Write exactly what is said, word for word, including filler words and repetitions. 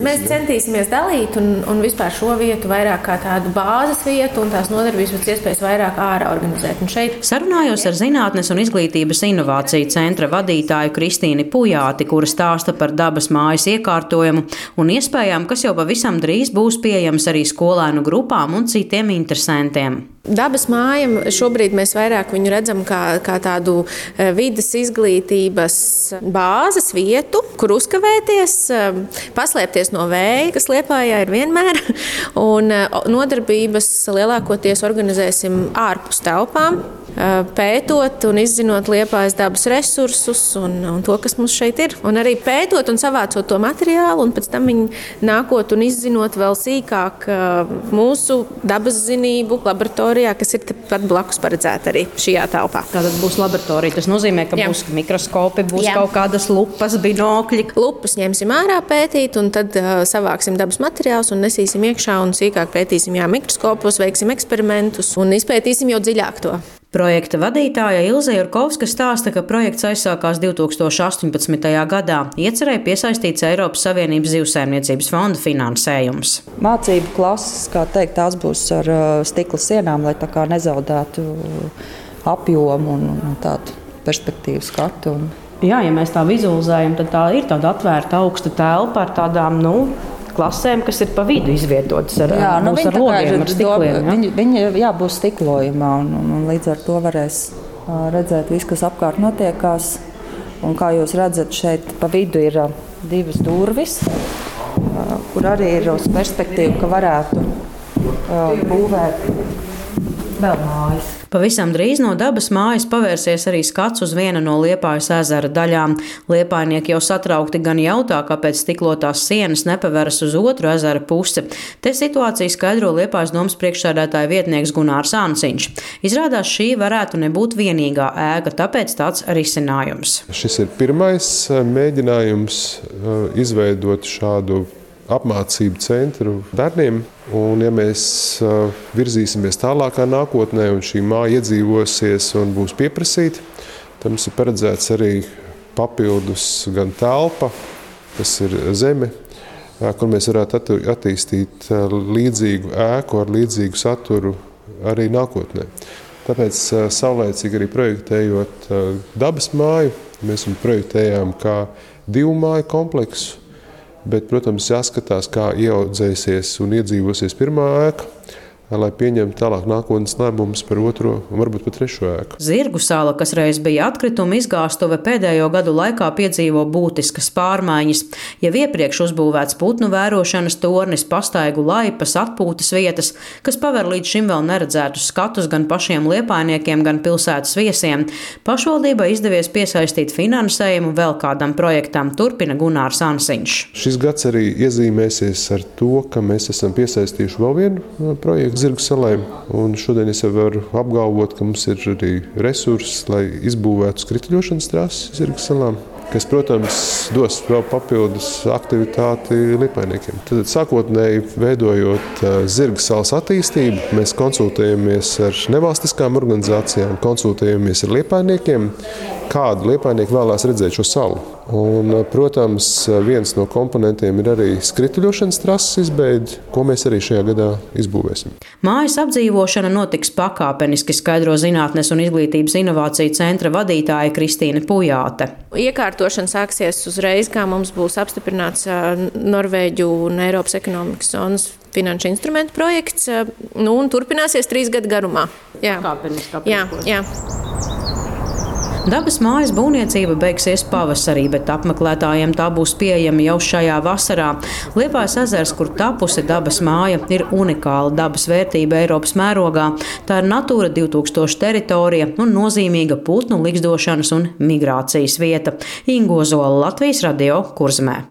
Mēs centīsimies dalīt un, un vispār šo vietu vairāk kā tādu bāzes vietu un tās nodarbības pēc iespējas vairāk ārā organizēt. Un šeit sarunājos ar Zinātnes un izglītības inovāciju centra vadītāju Kristīni Pujāti, kura stāsta par dabas mājas iekārtojumu un iespējām, kas jau pavisam drīz būs pieejams arī skolēnu grupām un citiem interesantiem. Dabas māja šobrīd mēs vairāk viņu redzam kā, kā tādu vides izglītības bāzes vietu, kur uzkavēties, paslēpties no vēja, kas Liepājā ir vienmēr, un nodarbības lielākoties organizēsim ārpus telpām, pētot un izzinot Liepājas dabas resursus un, un to, kas mums šeit ir. Un arī pētot un savācot to materiālu, un pēc tam viņi nākot un izzinot vēl sīkāk mūsu dabas zinību laboratorijā, kas ir pat blakus paredzēta arī šajā telpā. Tātad būs laboratorija. Tas nozīmē, ka Jā. būs mikroskopi, būs Jā. kaut kādas lupas, binokļi. Lupus ņemsim ārā pētīt, un tad uh, savāksim dabas materiālus un nesīsim iekšā un sīkāk pētīsim jā, mikroskopos, veiksim eksperimentus un izpētīsim jau dziļāk to. Projekta vadītāja Ilze Jurkovska stāsta, ka projekts aizsākās divi tūkstoši astoņpadsmitajā gadā. Iecerēja piesaistīts Eiropas Savienības zivsaimniecības fonda finansējums. Mācību klases, kā teikt, tās būs ar stikla sienām, lai tā kā nezaudētu apjomu un, un tādu perspektīvu skatu. Un... Jā, ja mēs tā vizualizējam, tad tā ir tāda atvērta augsta telpa ar tādām, nu, klasēm, kas ir pa vidu izvietotas ar, jā, nu, ar logiem, ar stikliem. Ja? Viņi, viņi jā, būs stiklojumā, un, un, un līdz ar to varēs uh, redzēt visu, kas apkārt notiekās. Un kā jūs redzat, šeit pa vidu ir uh, divas durvis, uh, kur arī ir uz perspektīvu, ka varētu uh, būvēt vēl mājas. Pavisam drīz no dabas mājas pavērsies arī skats uz vienu no Liepājas ezera daļām. Liepājnieki jau satraukti gan jautā, kāpēc stiklotās sienas nepaveras uz otru ezera pusi. Te situāciju skaidro Liepājas domas priekšsēdētāja vietnieks Gunārs Ansiņš. Izrādās, šī varētu nebūt vienīgā ēka, tāpēc tāds risinājums. Šis ir pirmais mēģinājums izveidot šādu apmācību centru bērniem. Un, ja mēs uh, virzīsimies tālākā nākotnē, un šī māja iedzīvosies un būs pieprasīta, tad mums ir paredzēts arī papildus gan telpa, kas ir zeme, uh, kur mēs varētu attīstīt uh, līdzīgu ēku ar līdzīgu saturu arī nākotnē. Tāpēc uh, saulēcīgi arī projektējot uh, dabas māju, mēs viņu projektējām kā divu māju kompleksu. Bet, protams, jāskatās, kā ieaudzēsies un iedzīvosies pirmā ēka, lai pieņemtu tālāk nākotnes lēmumus par otro un varbūt pat trešo ēku. Zirgu sala, kas reiz bija atkrituma izgāstuve, pēdējo gadu laikā piedzīvo būtiskas pārmaiņas. Jau iepriekš uzbūvēts putnu vērošanas tornis, pastaigu laipas, atpūtas vietas, kas paver līdz šim vēl neredzētus skatus gan pašiem liepājniekiem, gan pilsētas viesiem. Pašvaldībai izdevies piesaistīt finansējumu vēl kādam projektam, turpina Gunārs Ansiņš. Šis gads arī iezīmēsies ar to, ka mēs esam piesaistījuši vēl vienu projektu Zirgu salai, un šodien es jau varu apgalvot, ka mums ir arī resursi, lai izbūvētu skrituļošanas trases Zirgu salām, kas, protams, dos vēl papildus aktivitāti liepājniekiem. Tad sākotnēji veidojot Zirgu salas attīstību, mēs konsultējamies ar nevalstiskām organizācijām, konsultējamies ar liepājniekiem, kādu liepājnieku vēlās redzēt šo salu. Un, protams, viens no komponentiem ir arī skrituļošanas trases izbeide, ko mēs arī šajā gadā izbūvēsim. Mājas apdzīvošana notiks pakāpeniski, skaidro Zinātnes un izglītības inovāciju centra vadītāja Kristīne Pujāte. Iekārtošana sāksies uzreiz, kā mums būs apstiprināts Norvēģu un Eiropas ekonomikas zonas finanšu instrumentu projekts, nu, un turpināsies trīs gadu garumā. Jā, pakāpeniski. Jā, jā. Dabas mājas būvniecība beigsies pavasarī, bet apmeklētājiem tā būs pieejama jau šajā vasarā. Liepājas ezers, kur tapusi dabas māja, ir unikāla dabas vērtība Eiropas mērogā. Tā ir Natūra divi tūkstoši teritorija un nozīmīga putnu ligzdošanas un migrācijas vieta. Ingo Zola, Latvijas radio, Kurzemē.